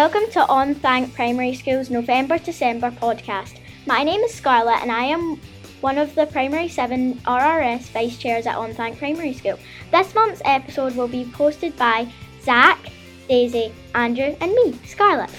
Welcome to On Thank Primary School's November-December podcast. My name is Scarlett and I am one of the Primary 7 RRS Vice Chairs at On Thank Primary School. This month's episode will be hosted by Zach, Daisy, Andrew and me, Scarlett.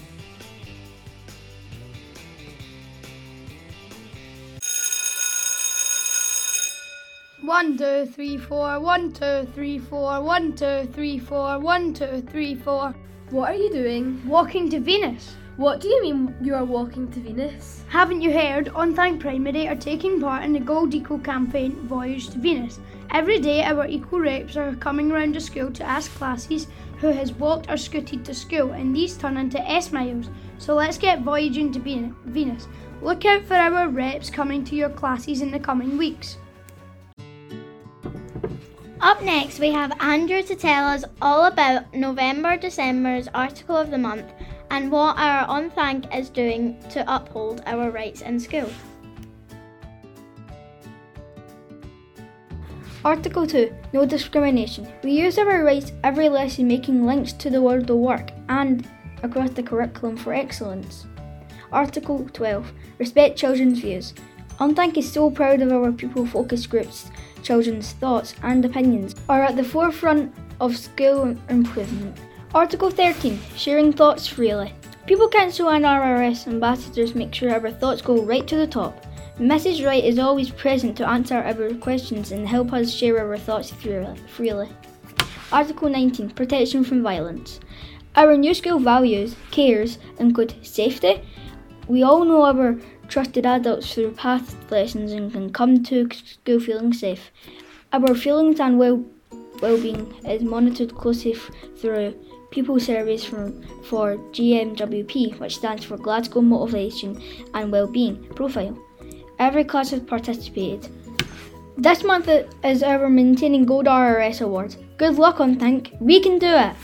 One, two, three, four. 1, 2, 3, 4. 1, 2, 3, 4. 1, 2, 3, 4. What are you doing? Walking to Venus. What do you mean you are walking to Venus? Haven't you heard? On Thank Primary are taking part in the Gold Eco campaign Voyage to Venus. Every day our eco reps are coming around the school to ask classes who has walked or scooted to school, and these turn into S-miles. So let's get voyaging to Venus. Look out for our reps coming to your classes in the coming weeks. Up next, we have Andrew to tell us all about November-December's Article of the Month and what our On Thank is doing to uphold our rights in school. Article 2. No discrimination. We use our rights every lesson, making links to the world of work and across the curriculum for excellence. Article 12. Respect children's views. On Thank is so proud of our pupil-focused groups. Children's thoughts and opinions are at the forefront of school improvement. Article 13. Sharing thoughts freely. Pupil Council and RRS ambassadors make sure our thoughts go right to the top. Mrs. Wright is always present to answer our questions and help us share our thoughts freely. Article 19. Protection from violence. Our new school values, cares, include safety. We all know our trusted adults through past lessons and can come to school feeling safe. Our feelings and well-being is monitored closely through pupil surveys for GMWP, which stands for Glasgow Motivation and Wellbeing Profile. Every class has participated. This month is our Maintaining Gold RRS Award. Good luck, On Thank. We can do it!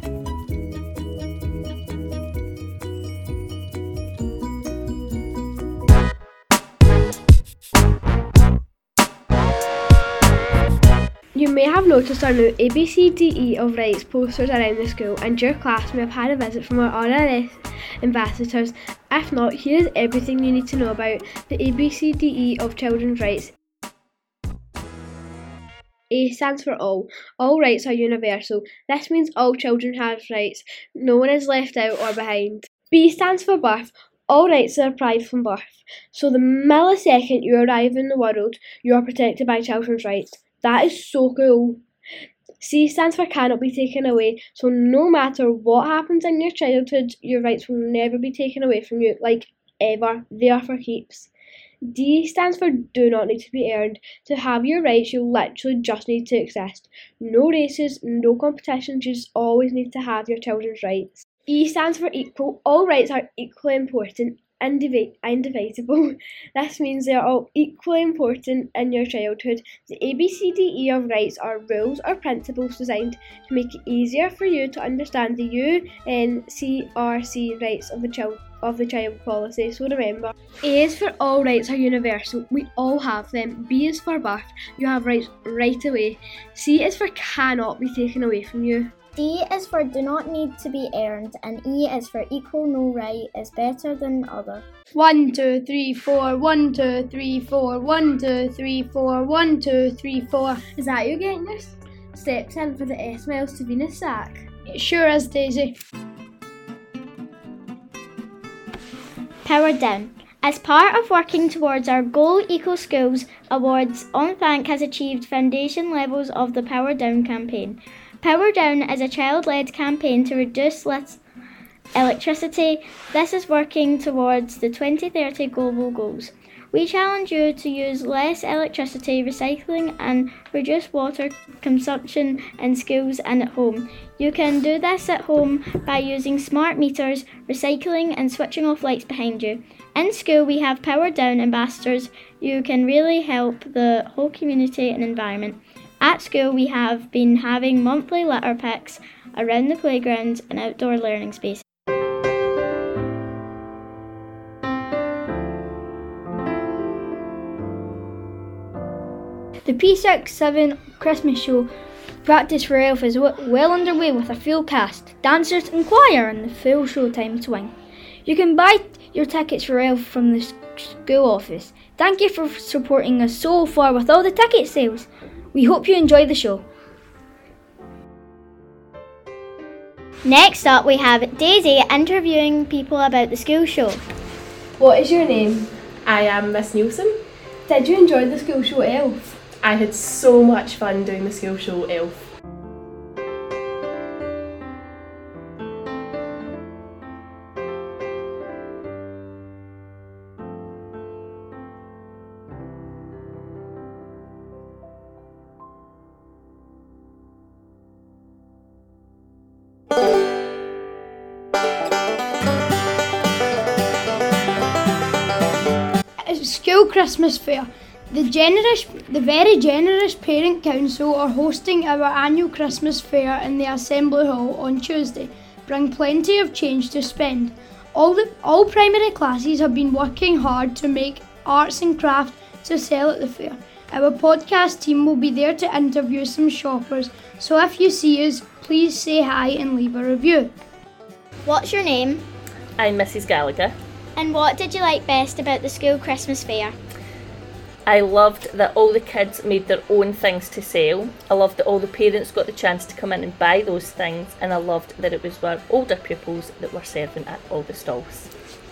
You may have noticed our new ABCDE of rights posters around the school, and your class may have had a visit from our RRS ambassadors. If not, here is everything you need to know about the ABCDE of children's rights. A stands for all. All rights are universal. This means all children have rights. No one is left out or behind. B stands for birth. All rights are applied from birth. So the millisecond you arrive in the world, you are protected by children's rights. That is so cool. C stands for cannot be taken away. So no matter what happens in your childhood, your rights will never be taken away from you, like ever. They are for keeps. D stands for do not need to be earned. To have your rights, you literally just need to exist. No races, no competitions, you just always need to have your children's rights. E stands for equal. All rights are equally important. Indivisible. This means they are all equally important in your childhood. The ABCDE of rights are rules or principles designed to make it easier for you to understand the UNCRC rights of the child policy. So remember, A is for all rights are universal. We all have them. B is for birth. You have rights right away. C is for cannot be taken away from you. D is for do not need to be earned, and E is for equal. No right is better than other. 1, 2, 3, 4. 1, 2, 3, 4. 1, 2, 3, 4. 1, 2, 3, 4. Is that you getting your steps in for the S-miles to Venus, Zach? It sure is, Daisy. Power Down. As part of working towards our Gold Eco Schools Awards, On Thank has achieved foundation levels of the Power Down campaign. Power Down is a child-led campaign to reduce electricity. This is working towards the 2030 global goals. We challenge you to use less electricity, recycling and reduce water consumption in schools and at home. You can do this at home by using smart meters, recycling and switching off lights behind you. In school we have Power Down ambassadors. You can really help the whole community and environment. At school we have been having monthly litter picks around the playgrounds and outdoor learning spaces. The P67 Christmas show Practice for Elf is well underway with a full cast, dancers and choir and the full showtime swing. You can buy your tickets for Elf from the school office. Thank you for supporting us so far with all the ticket sales. We hope you enjoy the show. Next up, we have Daisy interviewing people about the school show. What is your name? I am Miss Nielsen. Did you enjoy the school show Elf? I had so much fun doing the school show Elf. School Christmas Fair. The very generous Parent Council are hosting our annual Christmas Fair in the Assembly Hall on Tuesday. Bring plenty of change to spend. All primary classes have been working hard to make arts and crafts to sell at the fair. Our podcast team will be there to interview some shoppers, so if you see us, please say hi and leave a review. What's your name? I'm Mrs. Gallagher. And what did you like best about the school Christmas fair? I loved that all the kids made their own things to sell. I loved that all the parents got the chance to come in and buy those things, and I loved that it was our older pupils that were serving at all the stalls.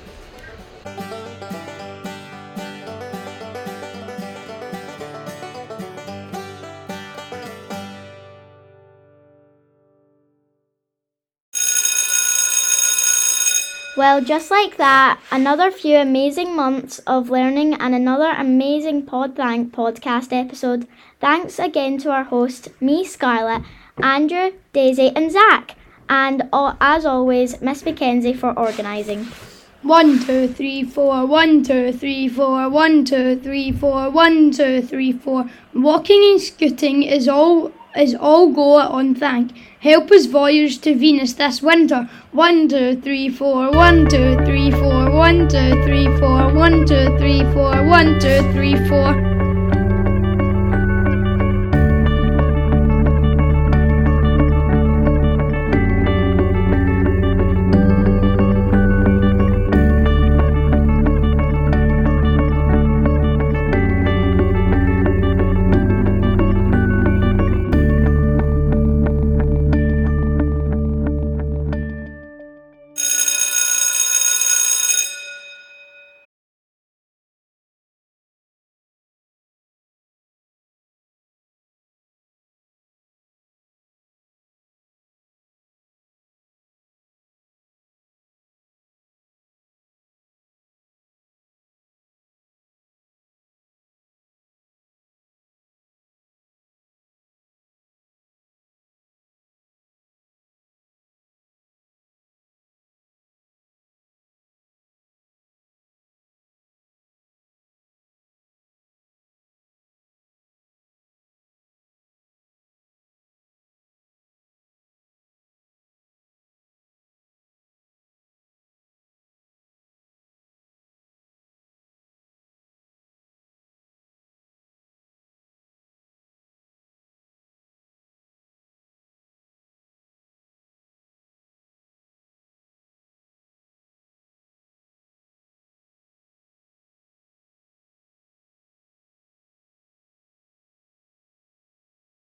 Well, just like that, another few amazing months of learning and another amazing Podthank podcast episode. Thanks again to our host, me, Scarlett, Andrew, Daisy and Zach. And as always, Miss Mackenzie for organising. 1, 2, 3, 4, 1, 2, 3, 4, 1, 2, 3, 4, 1, 2, 3, 4. Walking and scooting is all go on Thank. Help us voyage to Venus this winter. 1, 2, 3, 4, 1, 2, 3, 4, 1, 2, 3, 4, 1, 2, 3, 4, 1, 2, 3, 4.